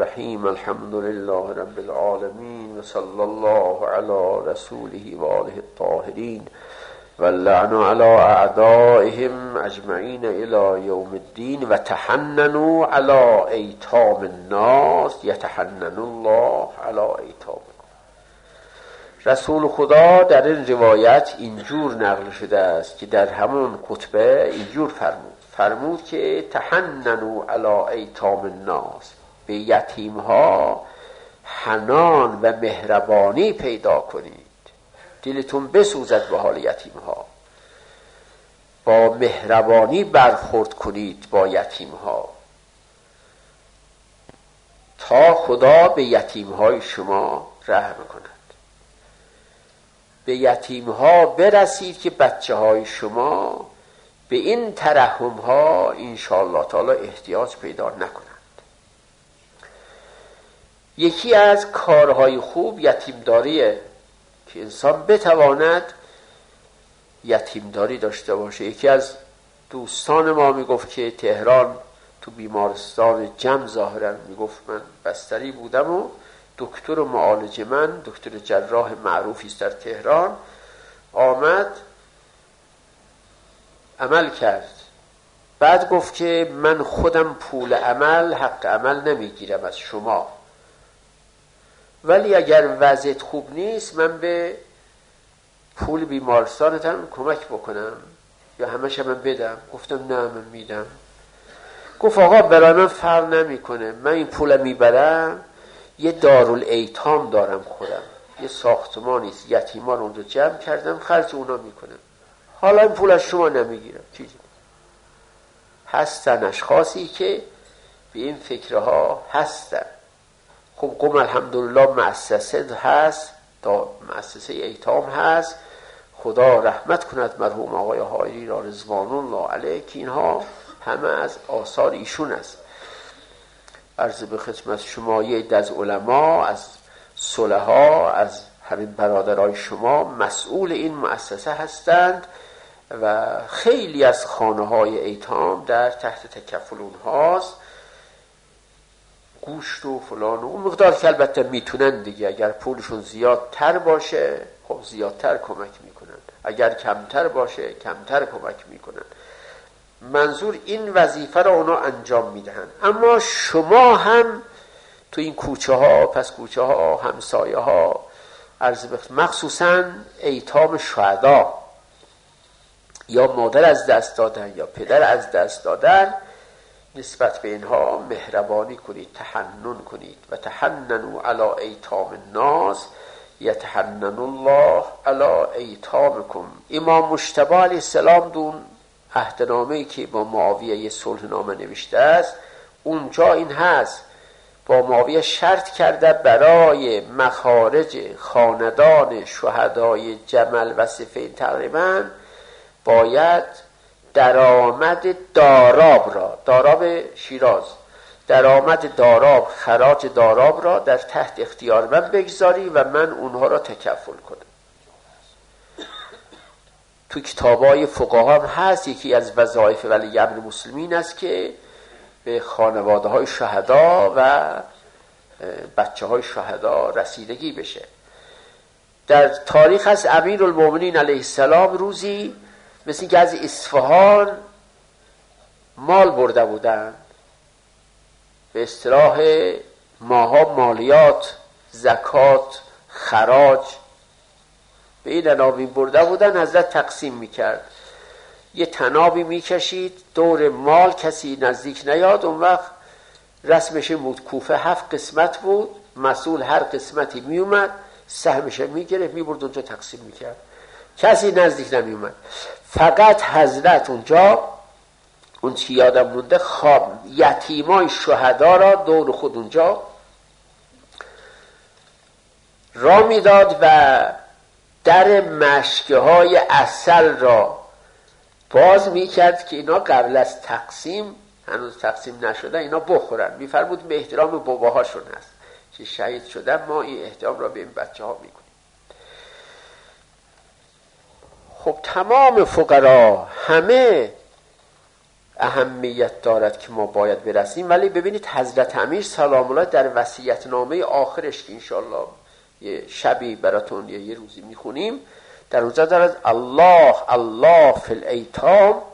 الرحیم. الحمد لله رب العالمین و صلی الله علی رسوله و آله الطاهرین و اللعن علی اعدائهم اجمعین الی یوم الدین و تحننوا علی ایتام الناس یتحنن الله علی ایتامکم. رسول خدا در این روایت اینجور نقل شده است که در همون خطبه اینجور فرمود که تحننوا علی ایتام الناس، به یتیم ها حنان و مهربانی پیدا کنید، دلتون بسوزد به حال یتیم ها، با مهربانی برخورد کنید با یتیم ها تا خدا به یتیم های شما رحم کند. به یتیم ها برسید که بچه های شما به این ترحم ها انشاءالله تعالی احتیاج پیدا نکنند. یکی از کارهای خوب یتیمداریه که انسان بتواند یتیمداری داشته باشه. یکی از دوستان ما میگفت که تهران تو بیمارستان جم ظاهرا میگفت من بستری بودم و دکتر معالج من، دکتر جراح معروفی است در تهران، آمد عمل کرد. بعد گفت که من خودم پول عمل، حق عمل نمیگیرم از شما، ولی اگر وضعیت خوب نیست من به پول بیمارستانتم کمک بکنم یا همش من بدم. گفتم نه من میدم. گفت آقا برای من فرق نمیکنه، من این پول میبرم یه دارالایتام دارم خودم، یه ساختمانی یتیمان اونجا جمع کردم، خرج اونا میکنم، حالا این پول از شما نمیگیرم. چیزی هستن اشخاصی که به این فکرها هستن. خب قم الحمدلله مؤسسه هست، مؤسسه ایتام هست، خدا رحمت کند مرحوم آقای حایری را رضوان الله علیه که اینها همه از آثار ایشون است. عرض به خدمت شما یه عده از علما، از صلحا، از همین برادرای شما مسئول این مؤسسه هستند و خیلی از خانه های ایتام در تحت تکفل اونهاست. گوشت و فلان و اون مقدار که البته میتونن دیگه، اگر پولشون زیادتر باشه خب زیادتر کمک میکنن، اگر کمتر باشه کمتر کمک میکنن. منظور این وظیفه را اونا انجام میدهن. اما شما هم تو این کوچه ها، پس کوچه ها، همسایه ها، مخصوصا ایتام شهدا یا مادر از دست دادن یا پدر از دست دادن، نسبت به اینها مهربانی کنید، تحنن کنید. و تحننوا علی ایتام الناس یتحنن الله علی ایتامکم. امام مجتبی علیه السلام دون عهدنامه‌ای که با معاویه صلح نامه نوشته است، اونجا این هست، با معاویه شرط کرده برای مخارج خاندان شهدای جمل و صفین تقریبا باید درآمد داراب را، داراب شیراز، درآمد داراب، خراج داراب را در تحت اختیار من بگذاری و من اونها را تکفل کنم. تو کتابای فقها هم هست، یکی از وظایف ولی امر المسلمین است که به خانواده های شهدا و بچه های شهدا رسیدگی بشه. در تاریخ از امیرالمومنین علیه السلام روزی مثل اینکه از اصفهان مال برده بودن، به اصطلاح ماها مالیات، زکات، خراج به این عناوین برده بودن. حضرت تقسیم میکرد، یه تنابی میکشید دور مال، کسی نزدیک نیاد. اون وقت رسمش بود کوفه 7 قسمت بود، مسئول هر قسمتی میومد سهمش میگرفت میبرد اونجا تقسیم میکرد، کسی نزدیک نمیومد. فقط حضرت اونجا، اون چی یادم مونده، خواب یتیمای شهدا را دور خود اونجا را میداد و در مشکه های عسل را باز میکرد که اینا قبل از تقسیم، هنوز تقسیم نشده، اینا بخورن. میفرمود به احترام باباهاشون هست که شهید شدن، ما این احترام را به این بچه ها میکنیم. خب تمام فقرا همه اهمیت دارد که ما باید برسیم. ولی ببینید حضرت امیر سلام الله در وصیت‌نامه آخرش که انشالله یه شبی براتون یه روزی میخونیم، در اونجا دارد الله فی الایتام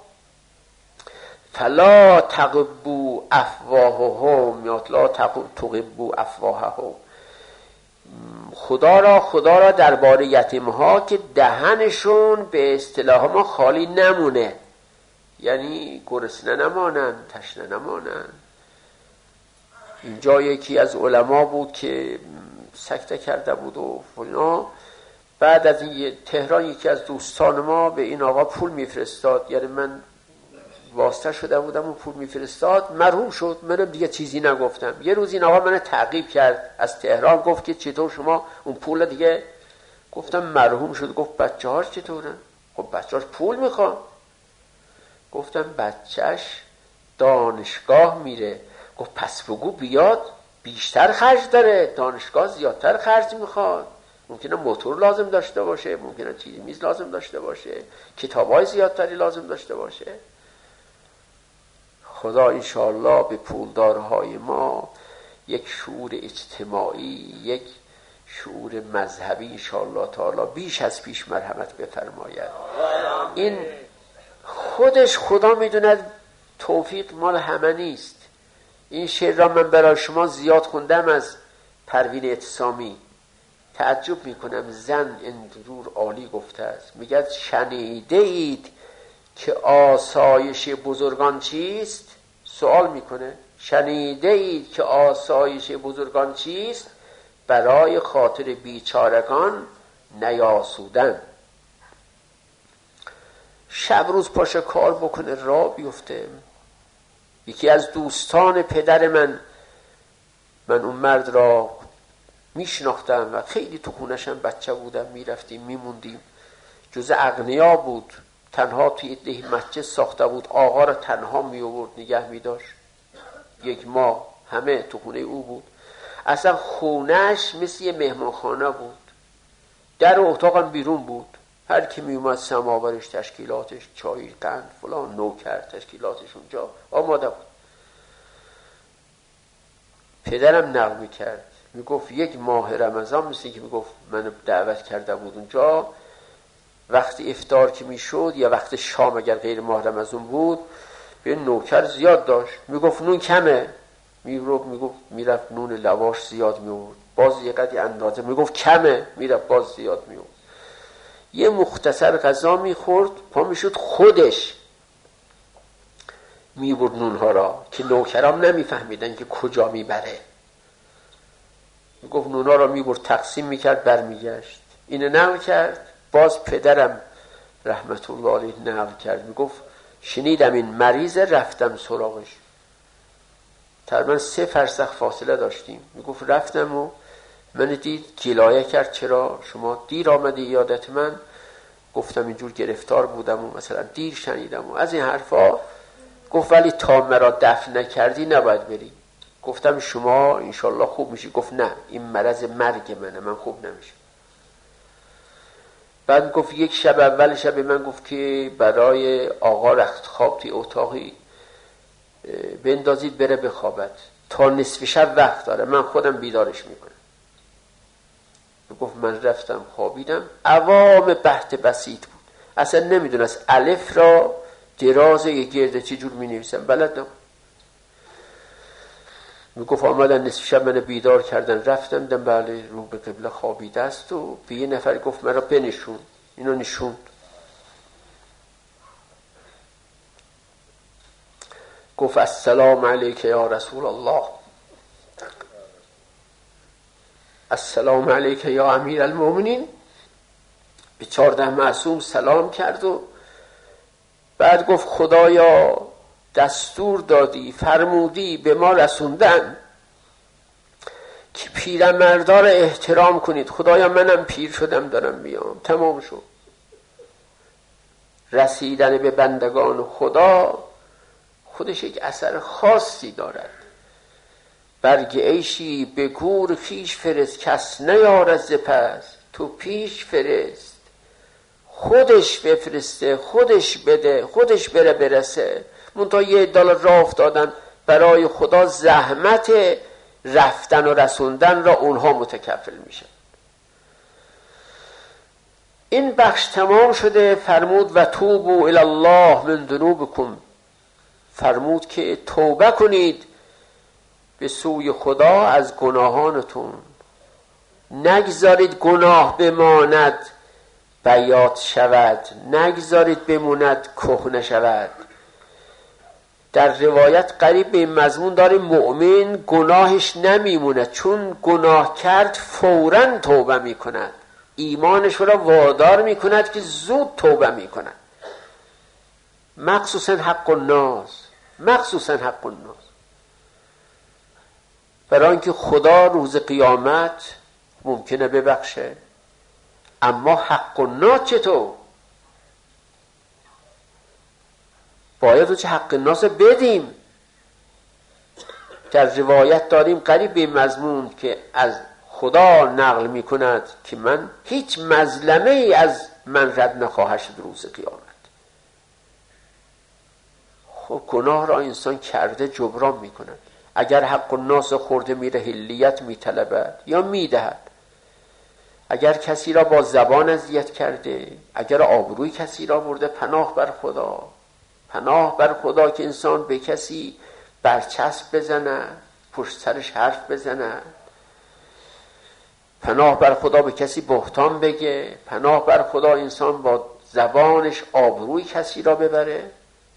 فلا تقبوا افواههم یا لا تقبوا افواههم. خدا را درباره یتیم‌ها که دهنشون به اصطلاح ما خالی نمونه، یعنی گرسنه نمانن، تشنه نمانن. اینجا یکی از علما بود که سکته کرده بود و فلان. بعد از این تهران یکی از دوستان ما به این آقا پول میفرستاد، یعنی من واسطه شده بودم و پول میفرستاد، مرحوم شد. منم دیگه چیزی نگفتم. یه روز این آقا منو تعقیب کرد از تهران، گفت که چطور شما اون پول دیگه؟ گفتم مرحوم شد. گفت بچه هاش چطورن؟ خب بچه هاش پول میخوان. گفتم بچهش دانشگاه میره. گفت پس بگو بیاد بیشتر خرج داره، دانشگاه زیادتر خرج میخواد، ممکنه موتور لازم داشته باشه، ممکنه چیزی میز لازم داشته باشه، کتابای زیادتری لازم داشته باشه. خدا انشاءالله به پولدارهای ما یک شعور اجتماعی، یک شعور مذهبی انشاءالله تعالی بیش از پیش مرحمت بفرماید. این خودش خدا میدوند توفیق مال همه نیست. این شعر را من برای شما زیاد خوندم از پروین اعتصامی. تعجب میکنم، زن اینجور عالی گفته است. میگه شنیده اید که آسایش بزرگان چیست؟ سوال میکنه شنیده اید که آسایش بزرگان چیست؟ برای خاطر بیچارگان نیاسودن. شب روز پاشه کار بکنه، راه بیفته. یکی از دوستان پدر من اون مرد را میشناختم و خیلی تو خونشم بچه بودم، میرفتیم میموندیم. جز اغنیا بود، تنها توی ده مسجد ساخته بود، آقا را تنها می آورد نگه می داشت. یک ماه همه تو خونه او بود. اصلا خونش مثل یه مهمانخانه بود، در اتاقم بیرون بود. هر کی می اومد سماورش، تشکیلاتش، چای، قند، فلان، نوکر، تشکیلاتش اونجا آماده بود. پدرم نقل میکرد، میگفت یک ماه رمضان مثل که میگفت من دعوت کرده بود اونجا، وقتی افطار که میشد یا وقت شام اگر غیر ماه رمضان بود، به نوکر زیاد داشت. میگفت نون کمه، میگفت میرفت نون لواش زیاد میورد، باز یه قدری اندازه میگفت کمه، میرفت باز زیاد میورد. یه مختصر غذا میخورد، پا میشد خودش میبرد نونها را که نوکرام نمیفهمیدن که کجا میبره. میگفت نونها را میبرد تقسیم میکرد برمیگشت. اینو نقل کرد. باز پدرم رحمت الله علیه نقل کرد، میگفت شنیدم این مریض، رفتم سراغش. تقریبا 3 فرسخ فاصله داشتیم. میگفت رفتم و من دید، گلایه کرد چرا شما دیر آمدی یادت من؟ گفتم اینجور گرفتار بودم و مثلا دیر شنیدم و از این حرفا. گفت ولی تا مرا دفن نکردی نباید بری. گفتم شما انشالله خوب میشی. گفت نه، این مرض مرگ منه، من خوب نمیشم. بعد گفت یک شب، اول شب من گفت که برای آقا رخت خواب توی اتاقی بندازید بره بخوابد، تا نصف شب وقت داره، من خودم بیدارش میکنم. گفت من رفتم خوابیدم. عوام بحث بسیط بود، اصلا نمیدونست الف را دراز یه گرده چجور می نویسم، بلد نبود. میگفت آمدن نصف شب من بیدار کردن، رفتم دم بله رو به قبله خوابیده است و به یه نفر گفت مرا بنشون. اینو نشوند. گفت السلام علیک یا رسول الله، السلام علیک یا امیر المؤمنین. به 14 معصوم سلام کرد و بعد گفت خدایا دستور دادی، فرمودی به ما رسوندن که پیرمردا را احترام کنید. خدایا منم پیر شدم دارم میام، تمام شد. رسیدن به بندگان خدا خودش یک اثر خاصی دارد. برگ عیشی به گور خیش فرست، کس نیارد ز پس. تو پیش فرست، خودش بفرسته، خودش بده، خودش بره برسه. منتها $1 راه افتادن، برای خدا زحمت رفتن و رسوندن را اونها متکفل میشن. این بخش تمام شده. فرمود و توبوا الی الله من ذنوبکم، فرمود که توبه کنید به سوی خدا از گناهانتون، نگذارید گناه بماند بیات شود، نگذارید بموند کهنه شود. در روایت قریب به این مضمون داره مؤمن گناهش نمیمونه، چون گناه کرد فوراً توبه میکند، ایمانش را وادار میکند که زود توبه میکند. مخصوصا حق الناس، مخصوصا حق الناس، برای اینکه خدا روز قیامت ممکنه ببخشه، اما حق الناس چطور؟ باید چه حق الناس بدیم. در روایت داریم قریب به مضمون که از خدا نقل می کند که من هیچ مظلمه ای از من رد نخواهد شد روز قیامت. خب گناه را انسان کرده جبران می کند. اگر حق الناس خورده میره حلیت می طلبد یا می دهد. اگر کسی را با زبان اذیت کرده، اگر آبروی کسی را برده، پناه بر خدا، پناه بر خدا که انسان به کسی برچسب بزنه، پشت سرش حرف بزنه، پناه بر خدا به کسی بهتان بگه، پناه بر خدا انسان با زبانش آبروی کسی را ببره.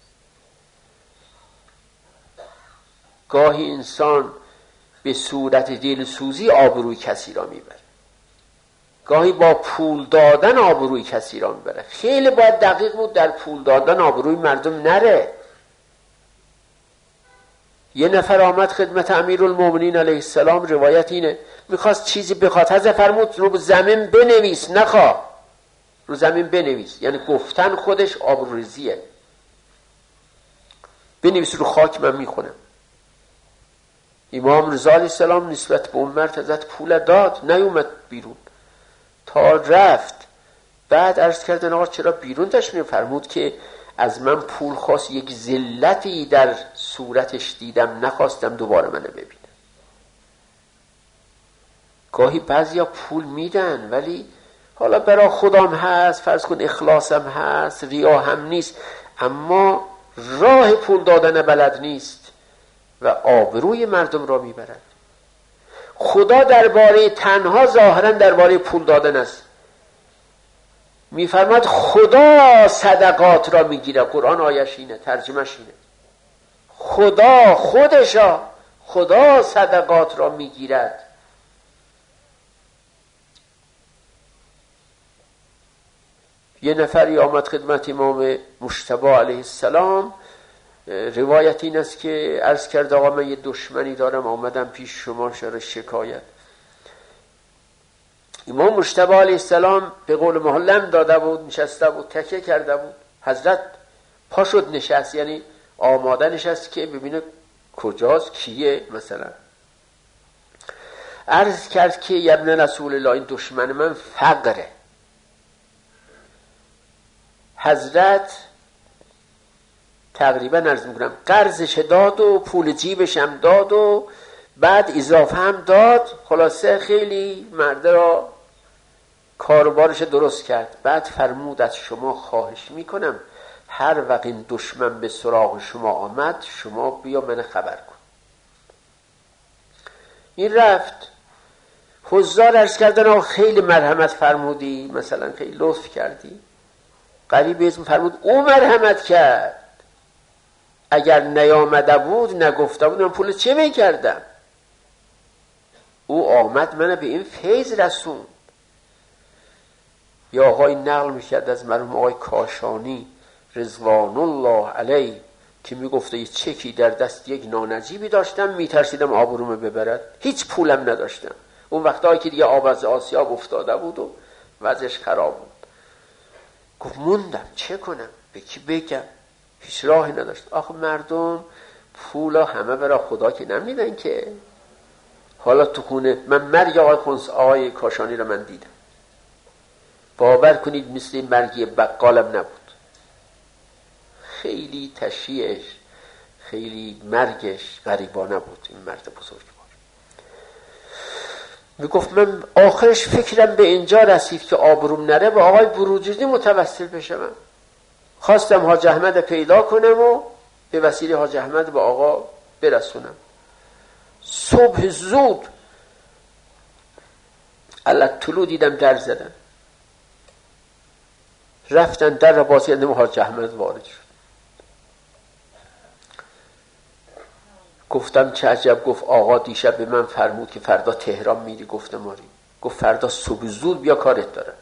گاهی انسان به صورت دلسوزی آبروی کسی را میبره، گاهی با پول دادن آبروی کسی را میبره. خیلی باید دقیق بود در پول دادن آبروی مردم نره. یه نفر آمد خدمت امیرالمومنین علیه السلام، روایت اینه، میخواست چیزی بخواد، حضرت فرمود رو زمین بنویس، نخواه، رو زمین بنویس. یعنی گفتن خودش آبروریزیه. بنویس رو خاک، من میخونم. امام رضا علیه السلام نسبت به اون مرد حضرت پول داد، نیومد بیرون تا رفت. بعد عرض کردن آقا چرا بیرون تشریف؟ فرمود که از من پول خواست، یک ذلتی در صورتش دیدم، نخواستم دوباره منو ببینم. گاهی بعضیا پول میدن ولی حالا برای خودم هست، فرض کن اخلاصم هست، ریا هم نیست، اما راه پول دادن بلد نیست و آبروی مردم را میبرد. خدا درباره تنها ظاهرا درباره پول دادن است. میفرماد خدا صدقات را میگیره. قرآن آیش اینه، ترجمهش اینه. خدا خودشا، خدا صدقات را میگیرد. یه نفری آمد خدمت امام مجتبی علیه السلام، روایت این است که عرض کرد آقا من یه دشمنی دارم، آمدم پیش شما شر شکایت. امام مجتبی علیه السلام به قول محلم داده بود، نشسته بود، تکیه کرده بود. حضرت پا شد نشست، یعنی آماده نشست که ببینه کجاست، کیه. مثلا عرض کرد که یا ابن رسول الله، این دشمن من فقره. حضرت تقریبا عرض میکنم قرضش داد و پول جیبش هم داد و بعد اضافه هم داد. خلاصه خیلی مرد را کاربارش درست کرد. بعد فرمود از شما خواهش میکنم هر وقت این دشمن به سراغ شما آمد، شما بیا من خبر کن. این رفت. حضار عرض کردن خیلی مرحمت فرمودی، مثلا خیلی لطف کردی. قریب اسم فرمود او مرحمت کرد، اگر نیامده بود نگفته بود من پول چه میکردم. او آمد من به این فیض رسون. یا آقای نقل میکرد از مرحوم آقای کاشانی رضوان الله علیه که میگفته یه چکی در دست یک نانجیبی داشتم، میترسیدم آبرومو ببرد، هیچ پولم نداشتم. اون وقتایی که دیگه آب از آسیاب افتاده بود و وضعش خراب بود. گفت موندم چه کنم، به کی بگم، هیچ راهی نداشت. آخه مردم پولا همه برای خدا که نمیدن که. حالا تو خونه من مرگ آقای کاشانی رو من دیدم، باور کنید مثل مرگی بقالم نبود. خیلی تشییعش خیلی مرگش غریبانه بود این مرد بزرگوار. میگفت من آخرش فکرم به اینجا رسید که آبروم نره به آقای بروجردی متوسل بشم. خواستم حاج احمد پیدا کنم و به وسیله حاج احمد به آقا برسونم. صبح زود علت طلوع دیدم در زدن، رفتن در را باز کردم، حاج احمد وارد شد. گفتم چه عجب. گفت آقا دیشب به من فرمود که فردا تهران میری. گفتم آری. گفت فردا صبح زود بیا کارت دارم.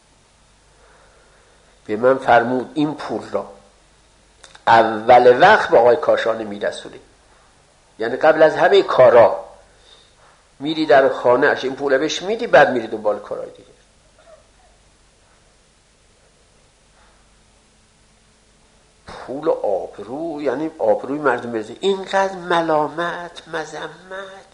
به من فرمود این پول را اول وقت به آقای کاشانی میرسونی، یعنی قبل از همه کارا میری در خانه اش این پول بهش میدی، بعد میری دنبال کارهای دیگه. پول آبرو، یعنی آبروی مردم برزه. اینقدر ملامت، مذمت،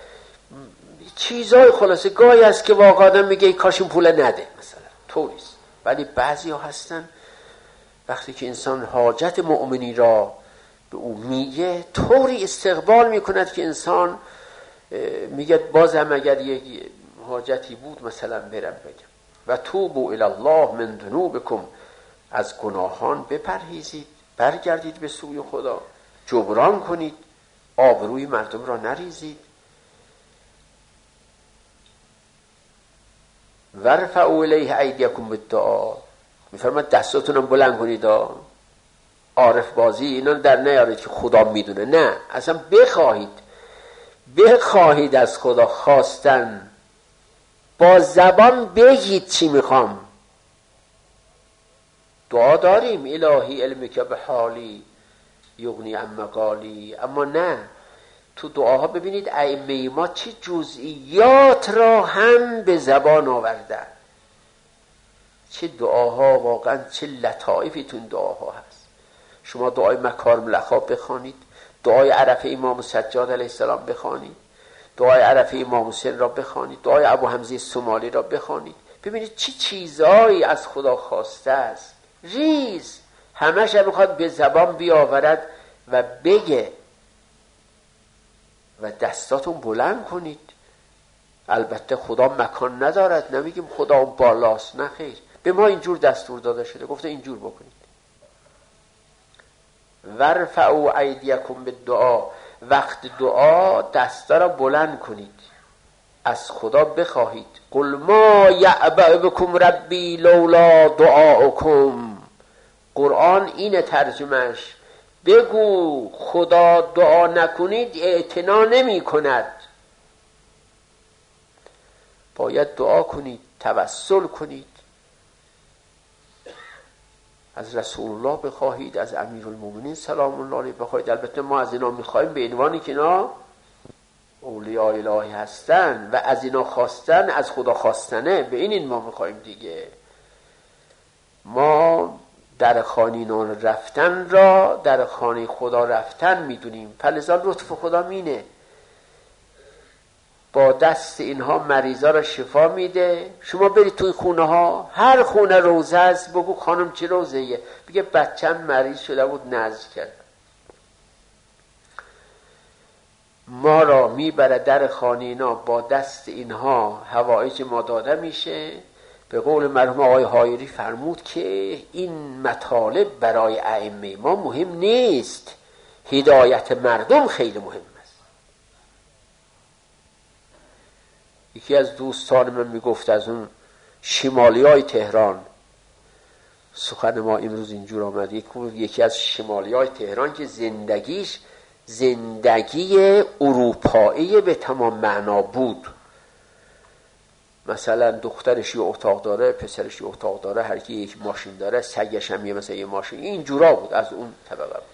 چیزای خلاصه گاهی است که واقعا آدم میگه کاش این پول نده مثلا، طوریست. ولی بعضی ها هستن وقتی که انسان حاجت مؤمنی را به او میگه طوری استقبال میکند که انسان میگه بازم اگر یک حاجتی بود مثلا برم بگم. و توبوا الی الله من ذنوبکم، از گناهان بپرهیزید، برگردید به سوی خدا، جبران کنید، آبروی مردم را نریزید. ورفعوا الیه ایدیکم بالدعا، میفرماد دستاتونم بلند کنید. عارف بازی اینا در نیارید که خدا میدونه، نه، اصلا بخواهید از خدا خواستن، با زبان بگید چی میخوام. دعا داریم الهی علمک به حالی یغنی عن مقالی، اما نه، تو دعاها ببینید ائمه ما چه جزئیات را هم به زبان آوردن، چه دعاها، واقعا چه لطایفی تو این دعاها هست. شما دعای مکارم الاخلاق بخوانید، دعای عرفه امام سجاد علیه السلام بخوانید، دعای عرفه امام حسین را بخوانید، دعای ابو حمزه سومالی را بخوانید، ببینید چه چیزایی از خدا خواسته است. ریز همش هم میخواد به زبان بیاورد و بگه و دستاتون بلند کنید. البته خدا مکان ندارد، نمیگیم خدا اون بالاست، نه خیر، به ما اینجور دستور داده شده، گفته اینجور بکنید. ورفعوا ایدیکم بالدعا، وقت دعا دستا را بلند کنید، از خدا بخواهید. قل ما یعبأ بکم ربی لولا دعاؤکم، قرآن اینه ترجمهش. بگو خدا دعا نکنید اعتنا نمی کند. باید دعا کنید، توسل کنید، از رسول الله بخواهید، از امیرالمومنین سلام الله علیه بخواهید. البته ما از اینا میخواهیم به عنوانی که اینا اولیاء الهی هستن و از اینا خواستن از خدا خواستنه، به این ما میخواهیم دیگه. ما در خانه اینا رفتن را در خانه خدا رفتن میدونیم. فلذا لطف خدا مینه، با دست اینها مریضا را شفا میده. شما برید توی خونه ها، هر خونه روزه است، بگو خانم چه روزه‌ایه، بگه بچم مریض شده بود نذر کرد. ما را میبره در خانه اینا، با دست اینها حوائج ما داده میشه. به قول مرحوم آقای حایری فرمود که این مطالب برای ائمه ما مهم نیست، هدایت مردم خیلی مهم است. یکی از دوستان من میگفت از اون شمالیای تهران، سخن ما امروز اینجور آمد، یکی از شمالیای تهران که زندگیش زندگی اروپایی به تمام معنا بود. مثلا دخترش یه اتاق داره، پسرش یه اتاق داره، هر کی یک ماشین داره، سگش هم مثلا یه ماشین، اینجورا بود، از اون طبقه بود.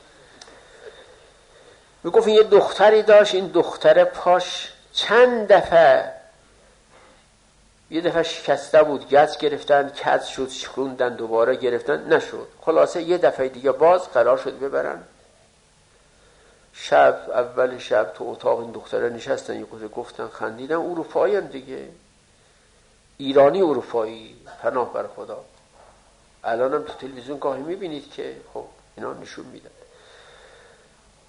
میگفت یه دختری داشت، این دختر پاش چند دفعه، یه دفعه شکسته بود، گچ گرفتن، کج شد، شکوندن، دوباره گرفتن، نشد. خلاصه یه دفعه دیگه باز قرار شد ببرن. شب، اول شب تو اتاق این دختره نشستن، یه کوزه گفتن، خندیدن. اروپایی هم دیگه، ایرانی اروپایی، پناه بر خدا. الان هم تو تلویزیون گاهی میبینید که خب اینا نشون میدن.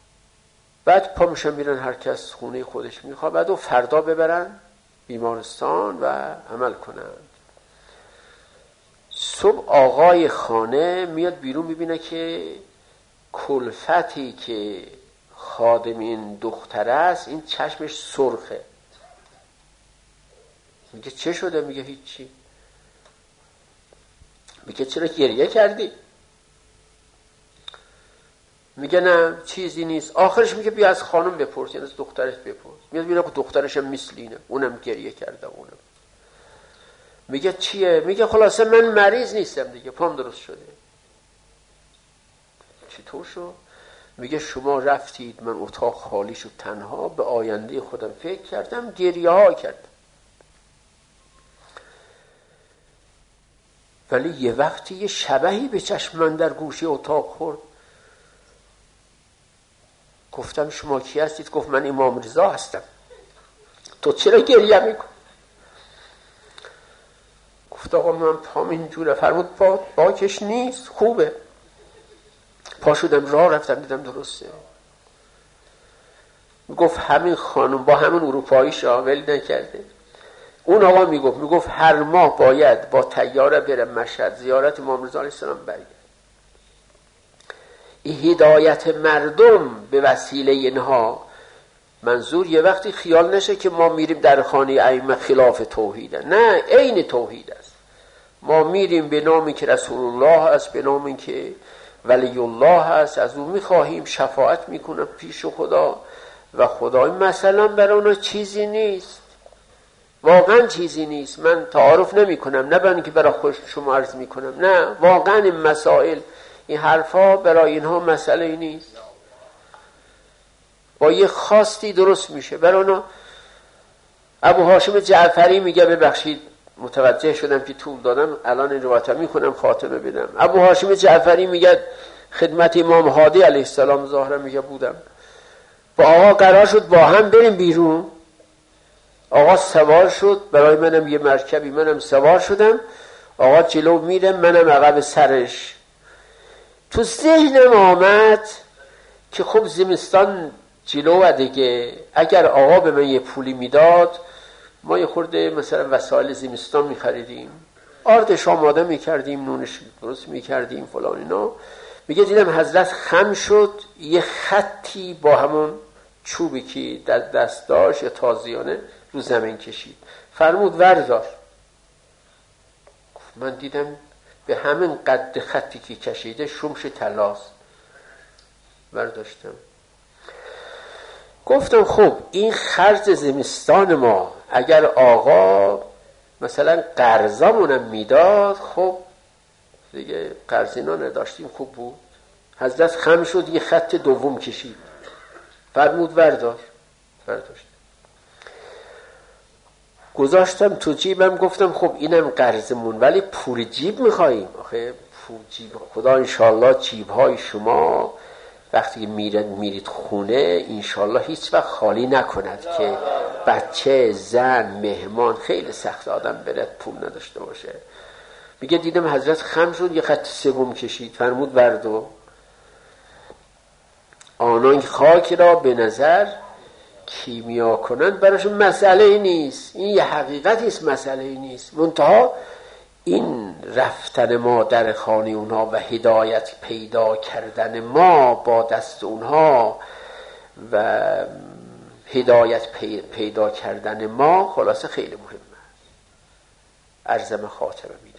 بعد پا میشن میرن هر کس خونه خودش میخواد، بعد و فردا ببرن بیمارستان و عمل کنن. صبح آقای خانه میاد بیرون، میبینه که کلفتی که خادم این دختر است این چشمش سرخه. میگه چه شده؟ میگه هیچی. میگه چرا گریه کردی؟ میگه نه چیزی نیست. آخرش میگه بیا از خانم بپرس، یعنی از دخترش بپرس. میاد میگه دخترش هم مثل اینه، اونم گریه کرده. اونم میگه چیه؟ میگه خلاصه من مریض نیستم دیگه، پام درست شده. چطور شد؟ میگه شما رفتید، من اتاق خالی شد، تنها به آینده خودم فکر کردم، گریه ها کردم. ولی یه وقتی یه شبحی به چشم من در گوشه اتاق خورد. گفتم شما کی هستید؟ گفت من امام رضا هستم. تو چرا گریه میکن؟ گفت آقا من پام اینجوره. فرمود باکش نیست، خوبه. پا شدم راه رفتم، دیدم درسته. گفت همین خانم با همین اروپاییش ول نکرده. اون آقا میگفت هر ماه باید با طیاره بره مشهد زیارت امام رضا علیه السلام برگرد. این هدایت مردم به وسیله اینها. منظور یه وقتی خیال نشه که ما میریم در خانه ائمه خلاف توحیده، نه، عین توحید است. ما میریم به نامی که رسول الله است، به نامی که ولی الله است، از اون میخواهیم، شفاعت میکنم پیش خدا و خدای مثلا برای اونا چیزی نیست، واقعا چیزی نیست. من تعارف نمی کنم، نه برای که برای خود شما عرض میکنم، نه، واقعا این مسائل، این حرفا برای اینها مسئله نیست. با یه خواستی درست میشه برای اونا. ابو هاشم جعفری میگه، ببخشید متوجه شدم که طول دادم، الان این روایت میخونم خاتمه بدم. ابو هاشم جعفری میگه خدمت امام هادی علیه السلام ظاهرا میگه بودم، با آقا قرار شد با هم بریم بیرون. آقا سوار شد، برای منم یه مرکبی، منم سوار شدم. آقا جلو میره، منم عقب سرش. تو ذهنم آمد که خب زمستان جلو دیگه، اگر آقا به من یه پولی میداد ما یه خورده مثلا وسایل زمستان میخریدیم، آردش آماده میکردیم، نونش درست میکردیم فلان اینا. میگه دیدم حضرت خم شد، یه خطی با همون چوبی که در دست داشت یا تازیانه رو زمین کشید. فرمود وردار. من دیدم به همین قد خطی که کشیده شمش طلاست. برداشتم. گفتم خب این خرج زمستان ما، اگر آقا مثلا قرضامونم میداد، خب دیگه قرضینا نداشتیم، خوب بود. حضرت خم شد، یه خط دوم کشید. فرمود وردار. برداشتم. گذاشتم تو جیبم. گفتم خب اینم قرضمون، ولی پول جیب میخواییم. آخه پول جیب، خدا انشالله جیبهای شما وقتی میرید خونه انشالله هیچ وقت خالی نکند که بچه، زن، مهمان، خیلی سخت آدم برد پول نداشته باشه. میگه دیدم حضرت خم شد، یه خط سوم کشید. فرمود وردو. آنان خاک را به نظر کیمیا کنند براشون مسئله نیست، این یه حقیقتی است، مسئله نیست. منتها این رفتن ما در خانه اونها و هدایت پیدا کردن ما با دست اونها و هدایت پیدا کردن ما خلاصه خیلی مهمه. عرضم خاطره میدم.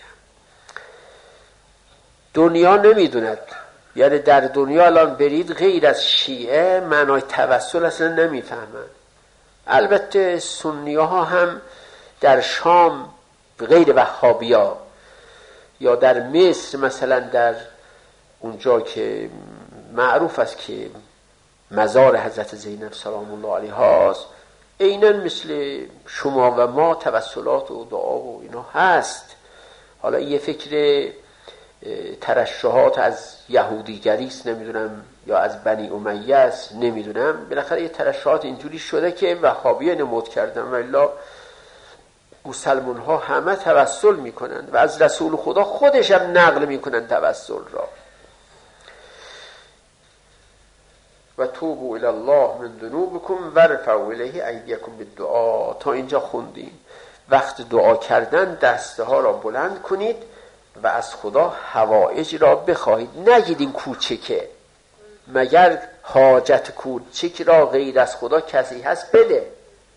دنیا نمیدوند، یعنی در دنیا الان برید غیر از شیعه معنای توسل اصلا نمیفهمند. البته سنی ها هم در شام غیر وهابیا یا در مصر مثلا در اونجا که معروف است که مزار حضرت زینب سلام الله علیها است، عیناً مثل شما و ما توسلات و دعا و اینا هست. حالا یه فکر ترشحات از یهودیگری است، نمیدونم، یا از بنی امیه است، نمیدونم. بالاخره یه ترشحات اینجوری شده که وهابیه نمود کردن، والا مسلمان ها همه توسل میکنند و از رسول خدا خودش هم نقل میکنند توسل را. و توبوا الی الله من ذنوبکم وارفعوا الیه ایدیکم بالدعا. تا اینجا خوندیم. وقت دعا کردن دسته ها را بلند کنید و از خدا حوائج را بخواهید. نگید این کوچکه، مگر حاجت کوچک را غیر از خدا کسی هست بده.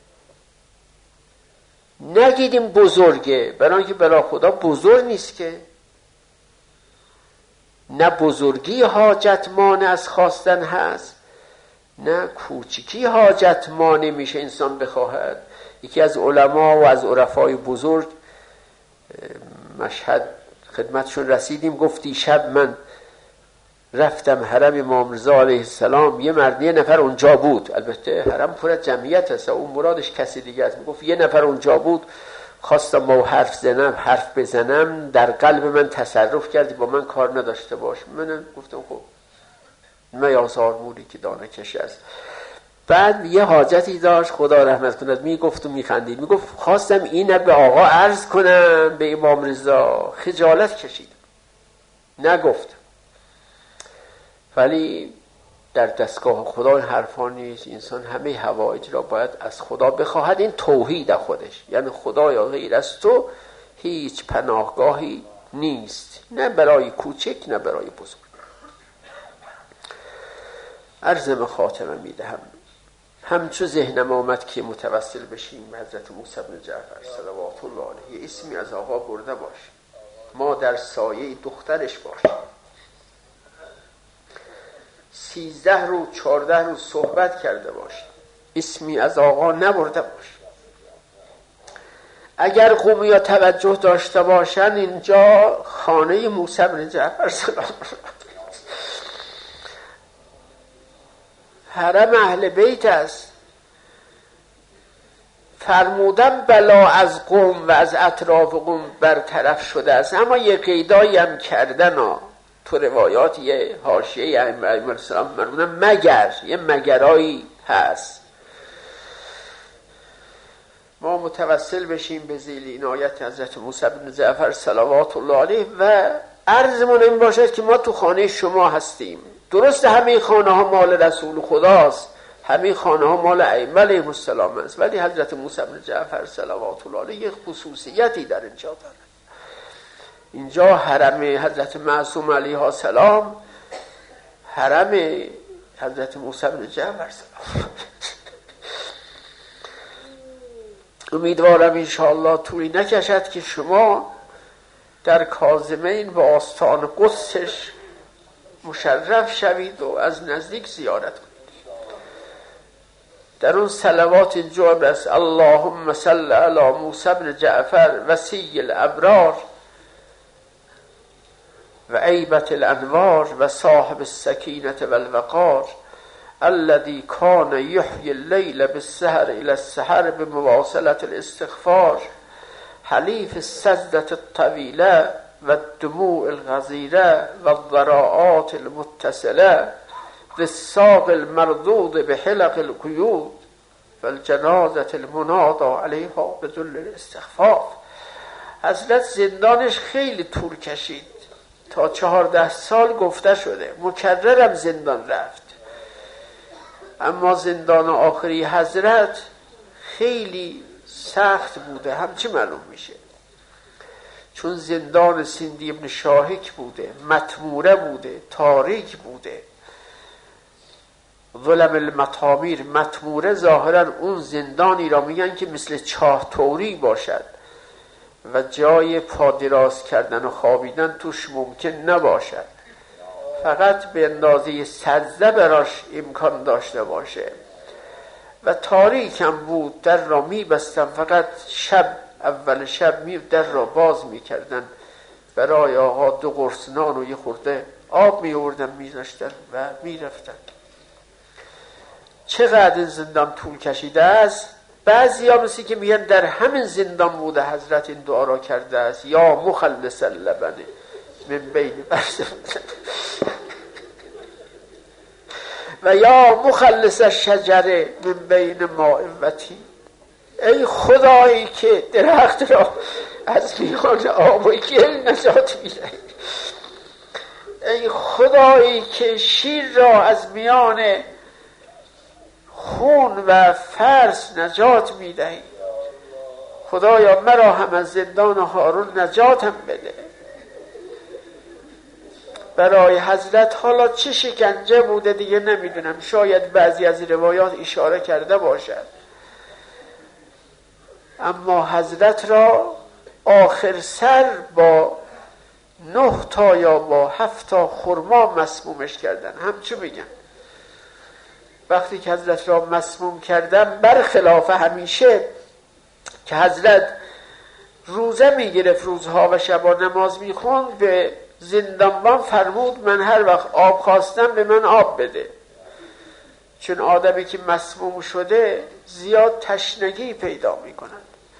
نگید این بزرگه، برای اینکه برای خدا بزرگ نیست که. نه بزرگی حاجت مانع از خواستن هست، نه کوچکی حاجت مانع میشه انسان بخواهد. یکی از علما و از عرفای بزرگ مشهد خدمتشون رسیدیم، گفتی شب من رفتم حرم امام رضا علیه السلام، یه نفر اونجا بود. البته حرم پر از جمعیت هست، اون مرادش کسی دیگه است. گفت یه نفر اونجا بود، خواستم با حرف بزنم در قلب من تصرف کردی با من کار نداشته باش. من گفتم خب من آزار موری که دانه کش است. بعد یه حاجتی داشت، خدا رحمت کند، میگفت و میخندید، میگفت خواستم اینه به آقا عرض کنم، به امام رضا، خجالت کشید نگفت. ولی در دستگاه خدا این حرفا نیست. انسان همه حوائج را باید از خدا بخواهد. این توحید خودش، یعنی خدایا غیر از تو هیچ پناهگاهی نیست، نه برای کوچک نه برای بزرگ. عرض خاتمه میدهم. همچو ذهنم آمد که متوسل بشیم به حضرت موسی بن جعفر صلوات الله علیه، اسمی از آقا برده باش، ما در سایه دخترش باشیم. 13 روز 14 روز صحبت کرده باشیم، اسمی از آقا نبرده باشیم. اگر قومی یا توجه داشته باشن، اینجا خانه موسی بن جعفر سلام حرم اهل بیت است. فرمودم بلا از قوم و از اطراف قوم برطرف شده است، اما یه قیدایی هم کردن تو روایات یه حاشیه ائمه علیهم السلام فرمودن مگر یه مگرایی هست. ما متوسل بشیم به ذیل عنایت حضرت موسی بن جعفر صلوات الله علیه و عرضمون این باشد که ما تو خانه شما هستیم. درست همه خانه ها مال رسول خداست، همه خانه ها مال ائمه علیهم السلام است، ولی حضرت موسی بن جعفر صلوات الله علیه یک خصوصیتی در اینجا داره. اینجا حرم حضرت معصوم علیه السلام، حرم حضرت موسی بن جعفر سلام. امیدوارم انشاءالله طولی نکشد که شما در کاظمین و آستان قدسش مشرف شوید و از نزدیک زیارت کنید. در اون صلوات اینجا بس اللهم صل علی موسی بن جعفر وصی الابرار و عیبت الانوار و صاحب السکینة والوقار الذي كان يحيي الليل بالسهر الى السحر بمواصلة الاستغفار حلیف السجدة الطويلة والدموع الغزيرة والضراعات المتصلة بالساق المردود بحلق القيود والجنازة المناضى عليها بذل الاستخفاف. حضرت زندانش خیلی طول کشید، تا 14 سال گفته شده، مکررم زندان رفت، اما زندان آخری حضرت خیلی سخت بوده. همچی معلوم میشه چون زندان سیندی ابن شاهک بوده، مطموره بوده، تاریک بوده. ظلم المطامیر، مطموره ظاهرا اون زندانی را میگن که مثل چاه توری باشد و جای پا دراز کردن و خوابیدن توش ممکن نباشد، فقط به اندازه سجده براش امکان داشته باشه و تاریک هم بود. در را میبستن، فقط شب اول شب در را باز میکردن، برای آقا 2 قرص نان و یه خورده آب میوردن میذاشتن و میرفتن. چقدر این زندان طول کشیده است. بعضی ها مثل که میگن در همین زندان بوده حضرت این دعا را کرده است، یا مخلص اللبن من بین برز و یا مخلص الشجره من بین ماء و طین. ای خدایی که درخت را از میان آب و گل نجات میدهی، ای خدایی که شیر را از میان خون و فرث نجات میدهی. خدایا مرا هم از زندان هارون نجاتم بده. برای حضرت حالا چه شکنجه بوده دیگه نمیدونم، شاید بعضی از روایات اشاره کرده باشد، اما حضرت را آخر سر با 9 تا یا با 7 تا خرما مسمومش کردن. همچون میگن وقتی که حضرت را مسموم کردن، برخلاف همیشه که حضرت روزه میگرفت روزها و شبا نماز میخوند، به زندانبان فرمود من هر وقت آب خواستم به من آب بده، چون آدمی که مسموم شده زیاد تشنگی پیدا میکند.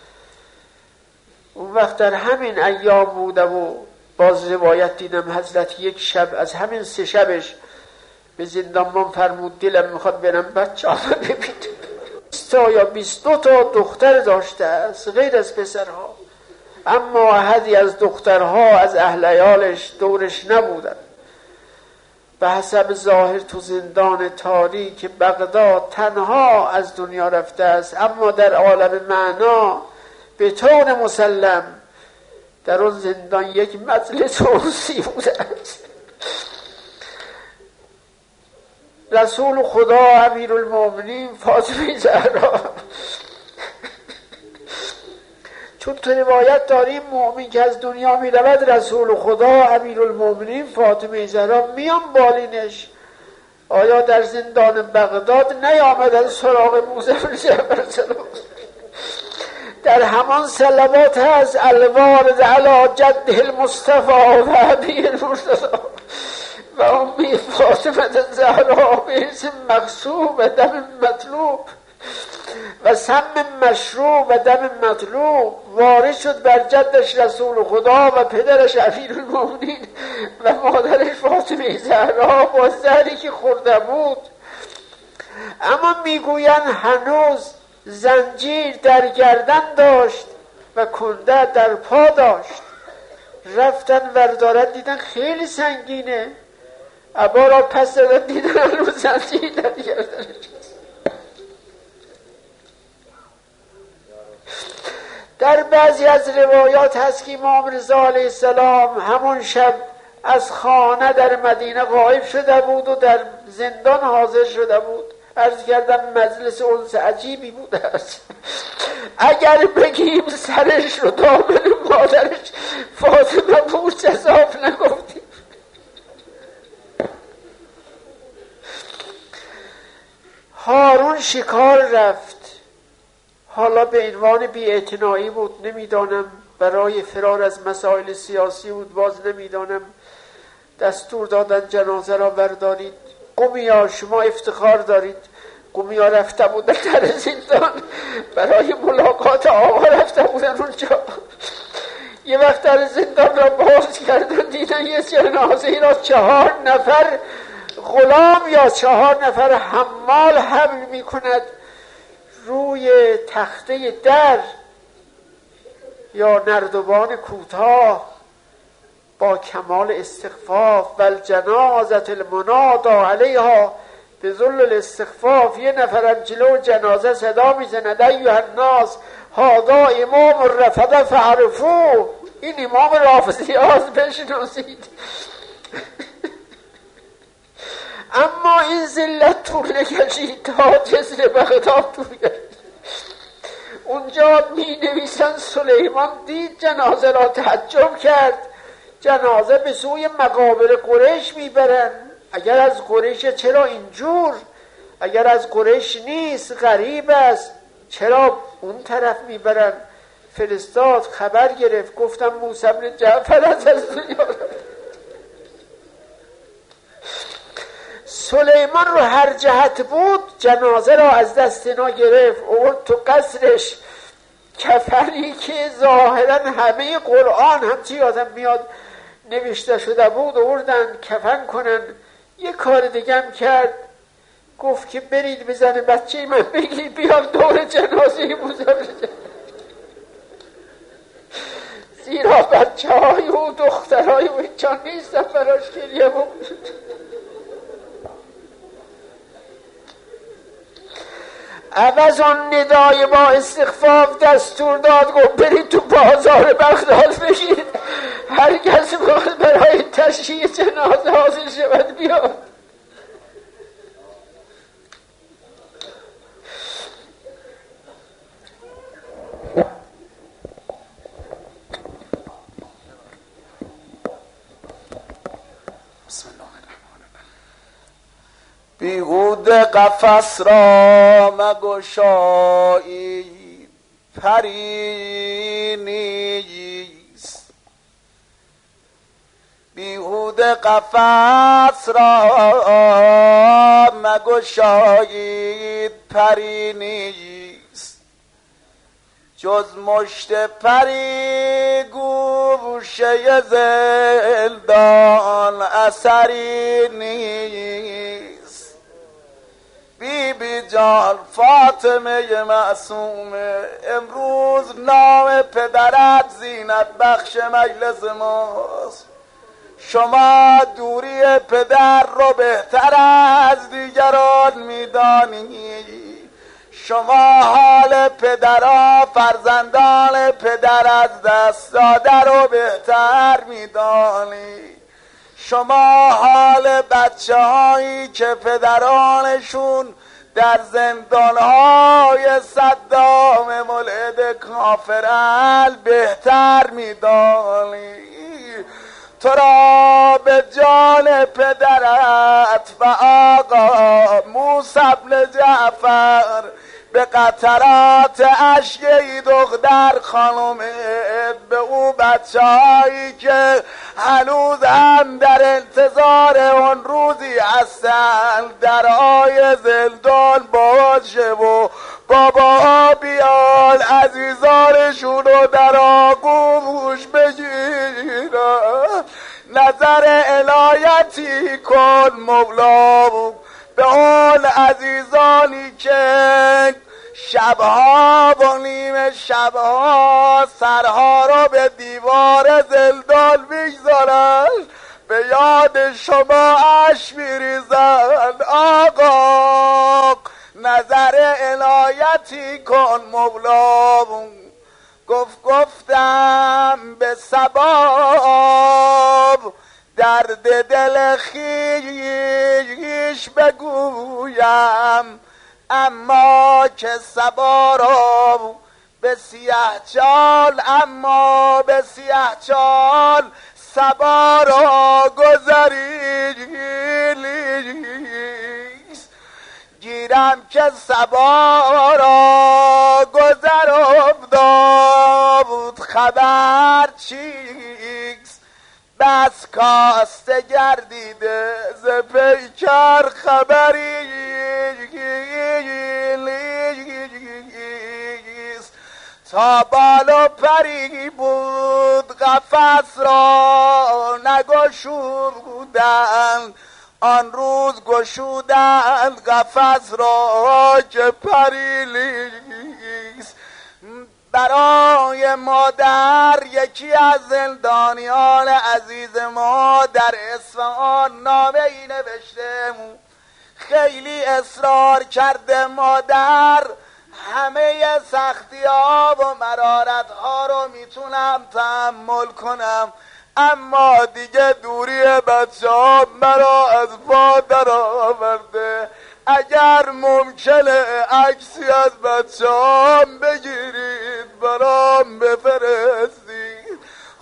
اون وقت در همین ایام بوده و باز روایت دیدم حضرت یک شب از همین 3 شبش به زندانبان فرمود دلم میخواد برم بچه آمه ببینم. 20 یا 22 تا دختر داشته است غیر از پسرها، اما احدی از دخترها از اهل عیالش دورش نبودن. به حسب ظاهر تو زندان تاریک بغداد تنها از دنیا رفته است، اما در عالم معنا به طور مسلم در اون زندان یک مجلس عرسی بوده است. رسول خدا امیرالمومنین فاطمه زهرا، چون تو روایت داریم مؤمن که از دنیا می رود رسول خدا امیرالمومنین فاطمه زهرا میان بالینش. آیا در زندان بغداد نیامدن سراغ موسی بن جعفر سلام؟ در همان صلوات هست الوارد علی جده المصطفى و ابی المرتضی و امی فاطمه زهرا به اسم مغصوب و دم مطلوب و سم مشروب و دم مطلوب وارد شد بر جدش رسول خدا و پدرش امیرالمومنین و مادرش فاطمه زهرا با زهری که خورده بود. اما میگویند هنوز زنجیر در گردن داشت و کنده در پا داشت. رفتن وردارت دیدن خیلی سنگینه، عبا را پس دادن دیدن هنوز زنجیر در گردنش. در بعضی از روایات هست که امام رضا علیه السلام همون شب از خانه در مدینه غایب شده بود و در زندان حاضر شده بود. عرض کردم مجلس انس عجیبی بوده است. اگر بگیم سرش رو دامن مادرش فاطمه بود جزاف نگفتیم. هارون شکار رفت، حالا به عنوان بی‌اعتنایی بود، نمیدانم برای فرار از مسائل سیاسی بود، باز نمیدانم. دستور دادن جنازه را بردارید. قومیا شما افتخار دارید، قومیا رفته بودن در زندان برای ملاقات آقا، رفته بودن اونجا. یه وقت در زندان را باز کردن دیدن یه جنازه را 4 نفر غلام یا 4 نفر حمال حمل میکند روی تخته در یا نردبان کوتاه با کمال استخفاف و الجنازت المنادا علیها به ذل الاستخفاف. یه نفرم جلو جنازه صدا میزند ایها الناس هذا امام الرفضه فعرفوه، این امام رافضی هاست بشناسید. اما این ذلت طول کشید تا جسر بغداد طول کشید. اونجا می نویسن سلیمان دید جنازه را تعجب کرد. جنازه به سوی مقابر قریش میبرن. اگر از قریش چرا اینجور؟ اگر از قریش نیست غریب است، چرا اون طرف میبرن؟ فرستاد خبر گرفت، گفتم موسی بن جعفر از دنیا رفت. سلیمان رو هر جهت بود جنازه را از دست اینا گرفت، آورد تو قصرش. کفنی که ظاهرا همه قرآن همچی یادم میاد نوشته شده بود آوردن کفن کنن. یه کار دیگه هم کرد، گفت که برید بزنه بچه من بگید بیام دور جنازه موسی بن جعفر، زیرا بچه های و دخترهای و هیچان نیستن براش گریه بود. عوض آن ندای با استخفاف دستور داد گفت برید تو بازار بغداد بشید، هر کس میخواد برای تشییع جنازه حاضر شود بیاد. بیهوده قفس را مگشایی پری نیست، بیهوده قفس را مگشایی پری نیست، جز مشت پری گوشه زندان اثری نیست. بی بی جان فاطمه معصومه، امروز نام پدرت زینت بخش مجلس ماست. شما دوری پدر رو بهتر از دیگران میدانی. شما حال پدرها فرزندان پدر از دست داده رو بهتر میدانی. شما حال بچه هایی که پدرانشون در زندانهای صدام ملعد کافرن بهتر میدانی. تو را به جان پدرت و آقا موسی بن جعفر به قطرات اشک دختر خانومت، به او بچه هایی که هنوز هم در انتظار اون روزی هستن درهای زندان باشه و بابا بیان عزیزانشون رو در آغوش بگیرن. نظر عنایتی کن مولا به اون عزیزانی که شبها و نیم شبها سرها رو به دیوار زندان میگذارن، به یاد شما اش میریزن. آقا نظر عنایتی کن مولا. گفتم به سباب درد دل خویش بگویم، اما که صبا را به سیه چال، اما به سیه چال صبا را گذریست. گیرم که صبا را گذر افتاد خبر چیست، بس کاسته گردیده ز پیکر خبری نیست. تا بال و پری بود قفس را نگشودند، آن روز گشودند قفس را که پری نیست. برای مادر یکی از زندانیان عزیز ما در اصفهان نامه ای نوشته، خیلی اصرار کرده مادر همه سختی ها و مرارت ها رو میتونم تحمل کنم، اما دیگه دوری بچه ها مرا از پا در آورده. اگر ممکنه عکسی از بچه هم بگیرید برام بفرستید.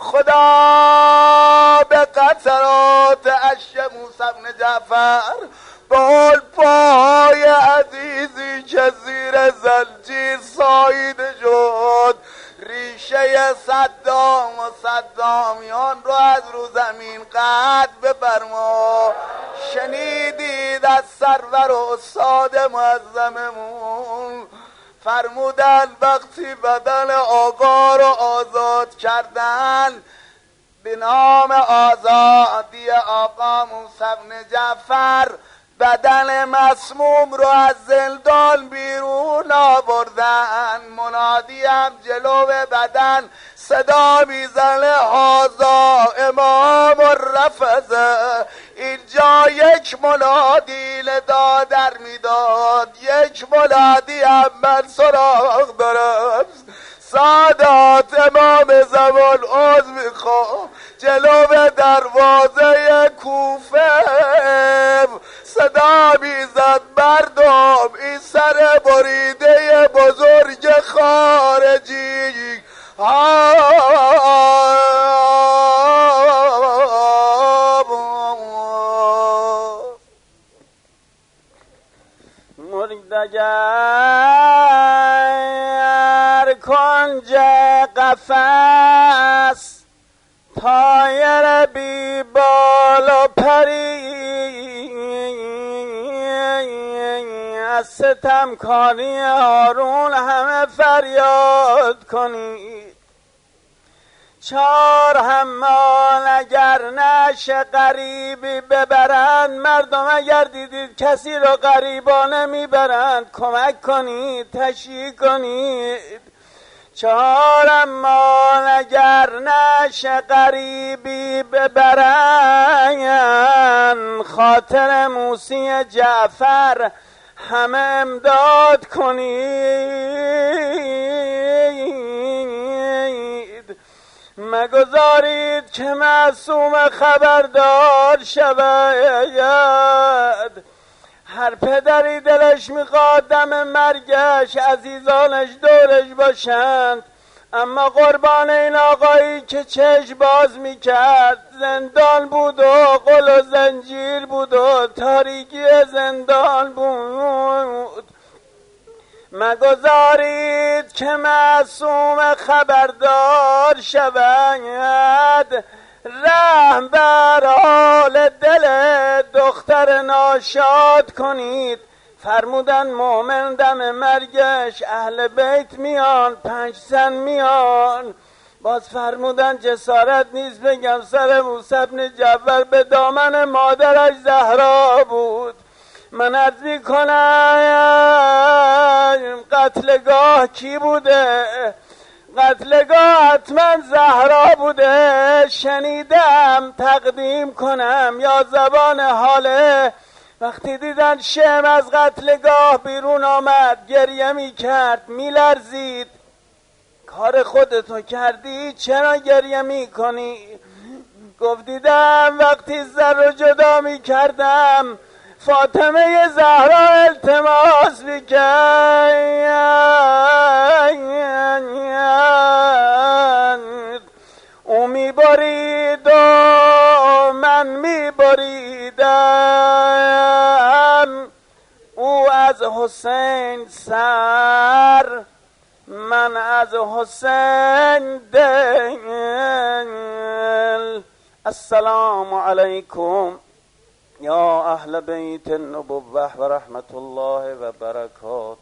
خدا به قطرات اشک موسی بن جعفر به اون پای عزیزی که زیر زنجیر ساییده شد ریشه صدام و صدامیان رو از رو زمین قطع بفرما. شنیدید از سرور و استاد معظممون فرمودن وقتی بدن آقا رو آزاد کردن به نام آزادی آقا موسی بن جعفر، بدن مسموم رو از زندان بیرون آوردن. منادی هم جلو بدن صدا میزنه هازا امام الرفضه. اینجا یک منادی سیل دادر میداد. یک بلادی هم من سراغ دارم. سادات امام زمان عوض میخوام جلو دروازه کوفه صدا میزد مردم این سر بریده بزرگ خارجی مردگر کنج قفس طایر بی بال و پری از ستمکاری هارون همه فریاد کنید. چار حمال اگر نشه غریبی ببرند، مردم اگر دیدید کسی را غریبانه میبرند کمک کنید، تشییع کنید. چار حمال اگر نشه غریبی ببرند، خاطر موسی جعفر همه امداد کنید. مگذارید که معصوم خبردار شود. هر پدری دلش میخواد دم مرگش عزیزانش دورش باشند، اما قربان این آقایی که چشم باز میکرد زندان بود و قل و زنجیر بود و تاریکی زندان بود. مگذارید که معصوم خبردار شود. رحم بر حال دل دختر ناشاد کنید. فرمودن مومن دم مرگش اهل بیت میان، 5 زن میان. باز فرمودن جسارت نیست بگم سر موسی بن جعفر به دامن مادرش زهرا بود. من عرض میکنم قتلگاه کی بوده؟ قتلگاه حتما زهرا بوده. شنیدم تقدیم کنم یا زبان حاله. وقتی دیدن شم از قتلگاه بیرون آمد گریه میکرد، میلرزید. کار خودتو کردی چرا گریه میکنی؟ گفت دیدم وقتی زر رو جدا میکردم فاطمه زهرا التماس میکرد. او میبرید و من میبریدم. او از حسین سر، من از حسین دل. السلام علیکم یا اهل بیت النبوة و رحمت الله و برکاته.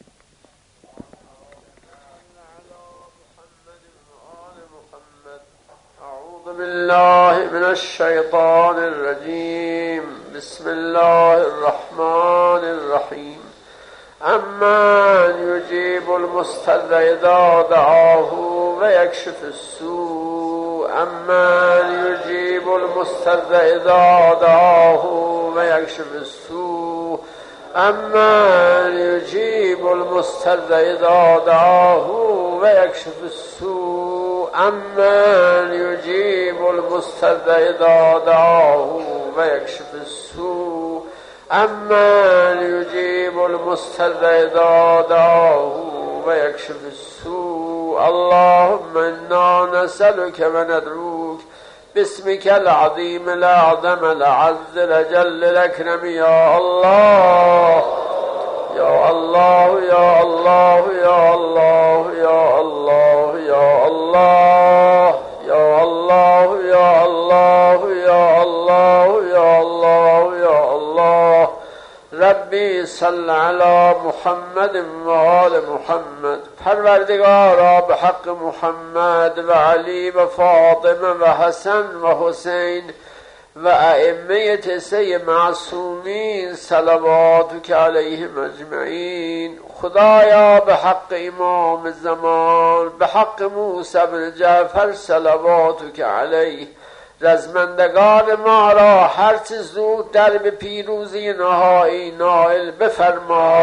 أعوذ بالله من الشيطان الرجيم. بسم الله الرحمن الرحيم. أمن يجيب المضطر إذا دعاه ويكشف السوء. أمن يجيب المضطر إذا دعاه ويكشف السوء. أمن يجيب المضطر إذا دعاه ويكشف السوء. أمن يجيب المضطر إذا دعاه ويكشف السوء. أمن يجيب المضطر إذا دعاه ويكشف السوء. اللهم إنا نسألك وندعوك باسمك العظيم الأعظم الأعز الأجل الأكرم يا الله يا الله يا الله يا الله يا الله يا الله يا الله يا الله يا الله يا الله يا الله. ربی صل علی محمد و آل محمد. پروردگارا به حق محمد و علی و فاطمه و حسن و حسین و ائمه 9 معصومین صلواتک علیهم اجمعین. خدایا به حق امام زمان، به حق موسی بن جعفر صلواتک علیه، رزمندگان ما را هرچه زود در به پیروزی نهایی نائل بفرما.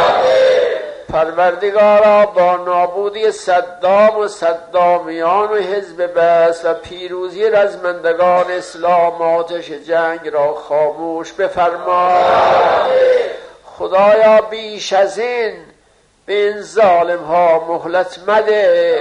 پروردگارا با نابودی صدام و صدامیان و حزب بعث و پیروزی رزمندگان اسلام آتش جنگ را خاموش بفرما. خدایا بیش از این به این ظالم ها مهلت مده.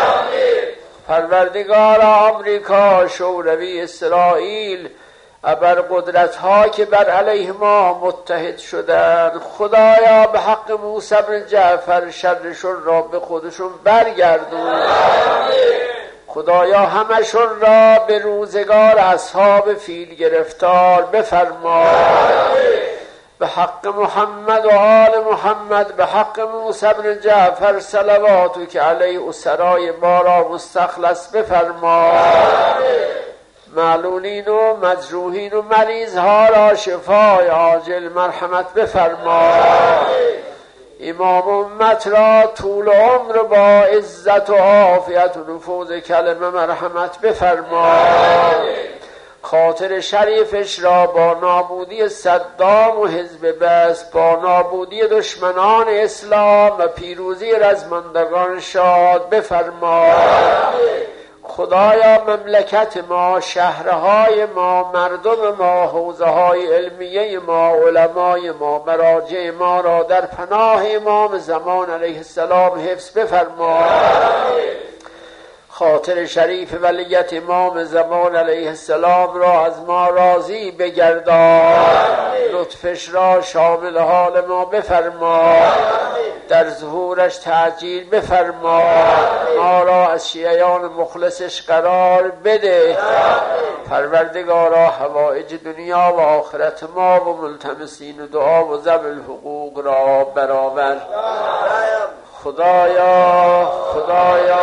پروردگار آمریکا، شوروی، اسرائیل، ابرقدرت ها که بر علیه ما متحد شدند، خدایا به حق موسی بن جعفر شرشون را به خودشون برگردون. خدایا همشون را به روزگار اصحاب فیل گرفتار بفرما. به حق محمد و آل محمد، به حق موسی بن جعفر صلواتو که علیه اسرای ما را مستخلص بفرما. معلولین و مجروحین و مریض ها را شفای عاجل مرحمت بفرما. امام امت را طول عمر با عزت و عافیت و نفوذ کلمه مرحمت بفرما. خاطر شریفش را با نابودی صدام و حزب بعث، با نابودی دشمنان اسلام و پیروزی رزمندگان شاد بفرما. خدایا مملکت ما، شهرهای ما، مردم ما، حوزه های علمیه ما، علمای ما، مراجع ما را در پناه امام زمان علیه السلام حفظ بفرما. خاطر شریف ولیت امام زمان علیه السلام را از ما راضی بگردان. لطفش را شامل حال ما بفرما. در ظهورش تعجیل بفرما. ما را از شیعیان مخلصش قرار بده. پروردگارا حوائج دنیا و آخرت ما و ملتمسین و دعا و ذوی الحقوق را برآور. خدایا